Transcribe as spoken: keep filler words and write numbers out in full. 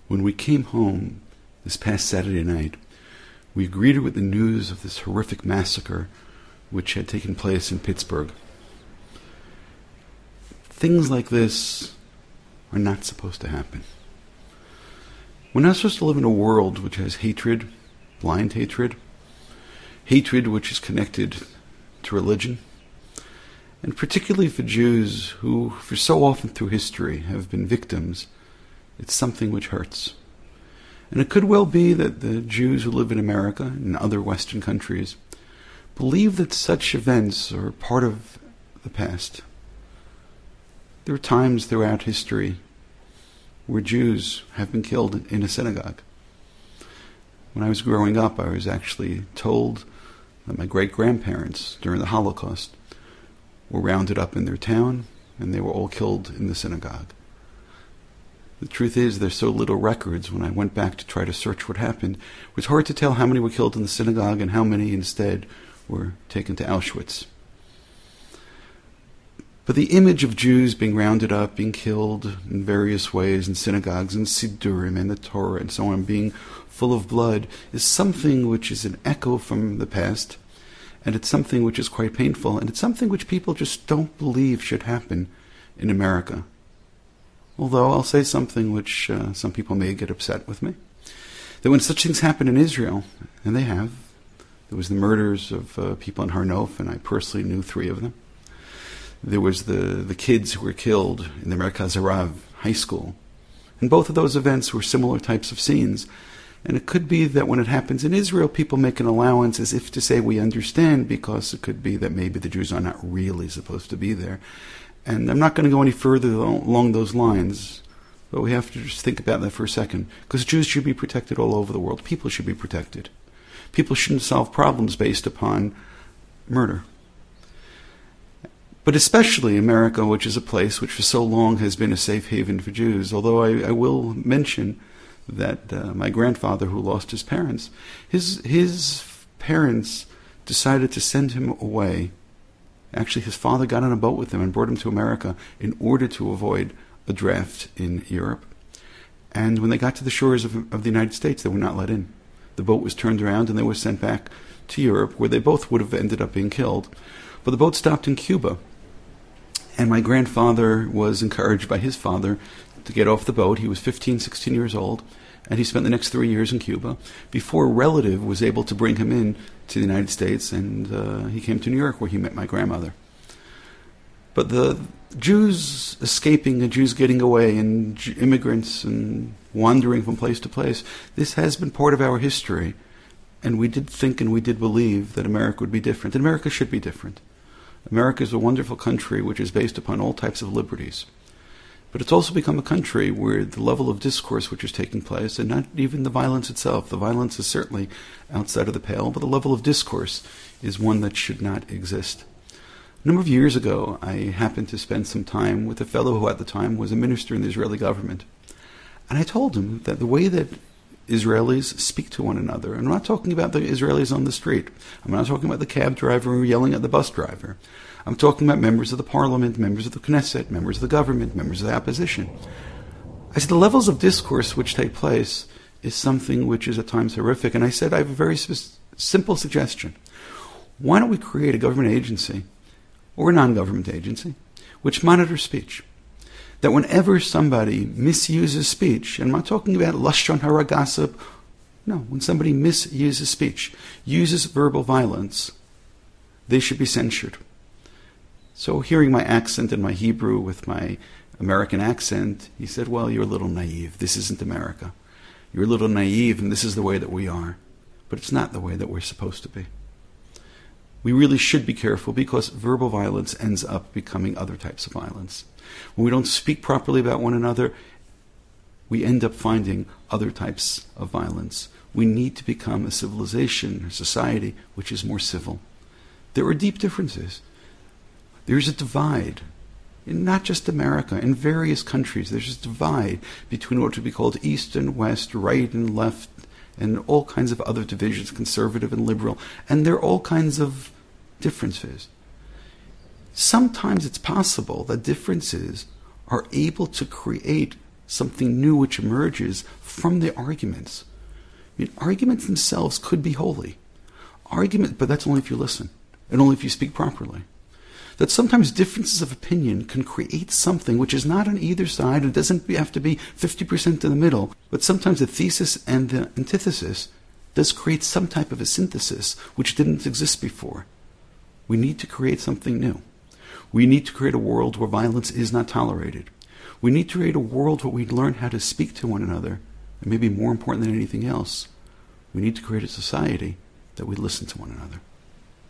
When we came home this past Saturday night, we greeted with the news of this horrific massacre which had taken place in Pittsburgh. Things like this are not supposed to happen. We're not supposed to live in a world which has hatred, blind hatred, hatred which is connected to religion, and particularly for Jews who, for so often through history, have been victims. It's something which hurts. And it could well be that the Jews who live in America and other Western countries believe that such events are part of the past. There are times throughout history where Jews have been killed in a synagogue. When I was growing up, I was actually told that my great-grandparents, during the Holocaust, were rounded up in their town, and they were all killed in the synagogue. The truth is, there's so little records. When I went back to try to search what happened, it was hard to tell how many were killed in the synagogue and how many instead were taken to Auschwitz. But the image of Jews being rounded up, being killed in various ways in synagogues and Siddurim and the Torah and so on, being full of blood, is something which is an echo from the past, and it's something which is quite painful, and it's something which people just don't believe should happen in America. Although I'll say something which uh, some people may get upset with me, that when such things happen in Israel, and they have, there was the murders of uh, people in Har Nof, and I personally knew three of them. There was the, the kids who were killed in the Merkaz Harav high school. And both of those events were similar types of scenes. And it could be that when it happens in Israel, people make an allowance as if to say we understand, because it could be that maybe the Jews are not really supposed to be there. And I'm not going to go any further along those lines, but we have to just think about that for a second. Because Jews should be protected all over the world. People should be protected. People shouldn't solve problems based upon murder. But especially America, which is a place which for so long has been a safe haven for Jews. Although I, I will mention that uh, my grandfather, who lost his parents, his his parents decided to send him away. Actually, his father got on a boat with him and brought him to America in order to avoid a draft in Europe. And when they got to the shores of, of the United States, they were not let in. The boat was turned around and they were sent back to Europe, where they both would have ended up being killed. But the boat stopped in Cuba. And my grandfather was encouraged by his father to get off the boat. He was fifteen, sixteen years old, and he spent the next three years in Cuba before a relative was able to bring him in to the United States, and uh, he came to New York, where he met my grandmother. But the Jews escaping, the Jews getting away, and J- immigrants and wandering from place to place, this has been part of our history, and we did think and we did believe that America would be different, and America should be different. America is a wonderful country which is based upon all types of liberties. But it's also become a country where the level of discourse which is taking place, and not even the violence itself, the violence is certainly outside of the pale, but the level of discourse is one that should not exist. A number of years ago, I happened to spend some time with a fellow who at the time was a minister in the Israeli government. And I told him that the way that Israelis speak to one another, and I'm not talking about the Israelis on the street, I'm not talking about the cab driver yelling at the bus driver, I'm talking about members of the parliament, members of the Knesset, members of the government, members of the opposition. I said the levels of discourse which take place is something which is at times horrific, and I said I have a very sp- simple suggestion. Why don't we create a government agency, or a non-government agency, which monitors speech? That whenever somebody misuses speech, and I'm not talking about lashon hara gossip, no, when somebody misuses speech, uses verbal violence, they should be censured. So hearing my accent and my Hebrew with my American accent, he said, well, you're a little naive. This isn't America. You're a little naive, and this is the way that we are. But it's not the way that we're supposed to be. We really should be careful, because verbal violence ends up becoming other types of violence. When we don't speak properly about one another, we end up finding other types of violence. We need to become a civilization, a society, which is more civil. There are deep differences. There's a divide, in not just America, in various countries. There's a divide between what would be called East and West, right and left, and all kinds of other divisions, conservative and liberal. And there are all kinds of differences. Sometimes it's possible that differences are able to create something new which emerges from the arguments. I mean, arguments themselves could be holy. Argument, but that's only if you listen, and only if you speak properly. That sometimes differences of opinion can create something which is not on either side. It doesn't have to be fifty percent in the middle, but sometimes the thesis and the antithesis does create some type of a synthesis which didn't exist before. We need to create something new. We need to create a world where violence is not tolerated. We need to create a world where we learn how to speak to one another, and maybe more important than anything else, we need to create a society that we listen to one another.